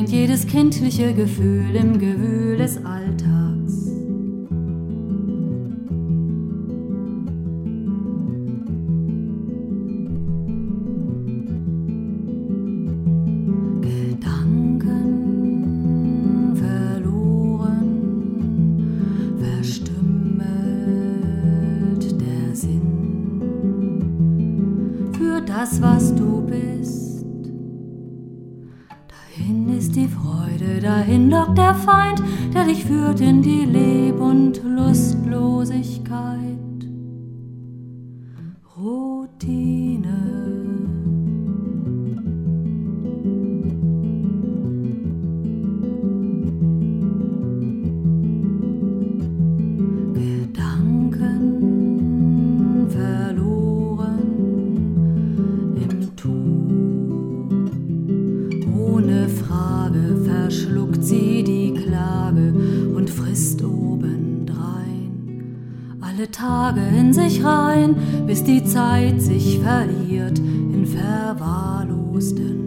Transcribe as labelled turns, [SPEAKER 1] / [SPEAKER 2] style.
[SPEAKER 1] ertrinkt jedes kindliche Gefühl im Gewühl des Alltags. Gedanken verloren, verstümmelt der Sinn für das, was du bist. Dahin ist die Freude, dahin lockt der Feind, der dich führt in die Leb- und Lustlosigkeit. Routine. Gedanken verloren im Tun. Ohne Frage verschluckt sie die Klage und frisst obendrein alle Tage in sich rein, bis die Zeit sich verliert in verwahrlosten